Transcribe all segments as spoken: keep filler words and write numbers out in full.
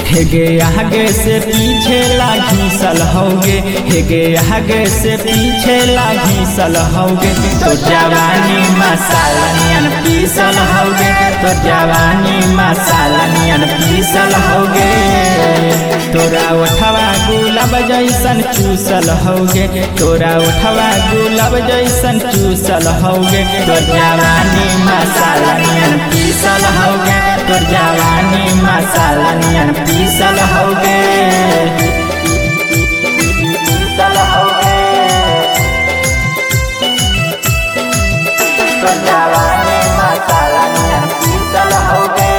हेगे आगे से पीछे ला घीसल होगे, हेगे आगे से पीछे ला घीसल होगे। तो जवानी मसाला नियन पीसल होगे, तो जवानी मसाला नियन पीसल होगे। तोरा उठवा गुलाब जैसन चूसल होगे, तोरा उठवा गुलाब जैसन चूसल होगे। तो जवानी मसाला नियन पीसल होगे, तो जवानी मसाला नियन पीसल होगे, पीसल होगे। तो जवानी मसाला नियन पीसल होगे।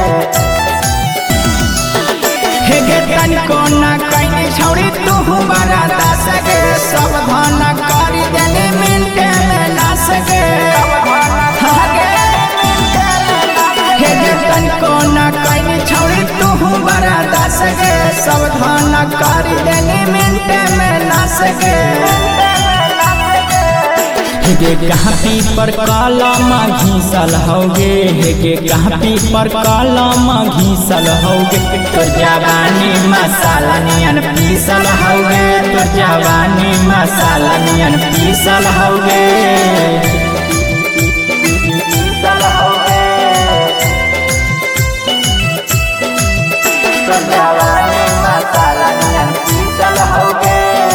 हेगे तनिको ना कहीं छौड़ी तू बड़ा दास गे, सब धन करी देने मिनटे में ना सके। हेगे तनिको ना कहीं छौड़ी तू बड़ा दास गे, सब धन करी देने मिनटे में ना सके। हेगे कहापी पर कलम घीसल होगे, हेगे कहापी पर कलम घीसल होगे। तो जवानी मसाला नियन पीसल होगे, तो जवानी मसाला नियन पीसल होगे, पीसल होगे। तो जवानी मसाला नियन पीसल होगे।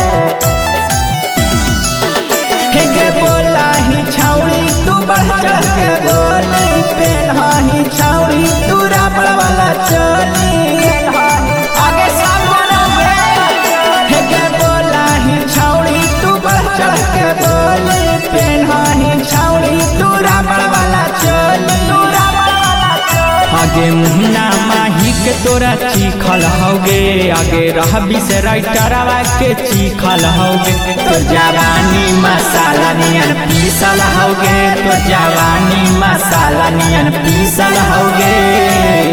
हेगे बोला ही छौड़ी तू बढ़ चढ़ के बोली, पेन्हा ही छौड़ी तू राबड़ वाला चोली, आगे सामने हेगे बोला ही छौड़ी तू बढ़ चढ़ के बोली, पेन्हा ही छौड़ी तू राबड़ वाला चोली। आगे मुहना माही के तोरा चीखल होगे, आगे रहबी से राइटरवा के चीखल होगे। तो जवानी मसाला नियन पीसल होगे, तो जवानी मसाला नियन पीसल होगे।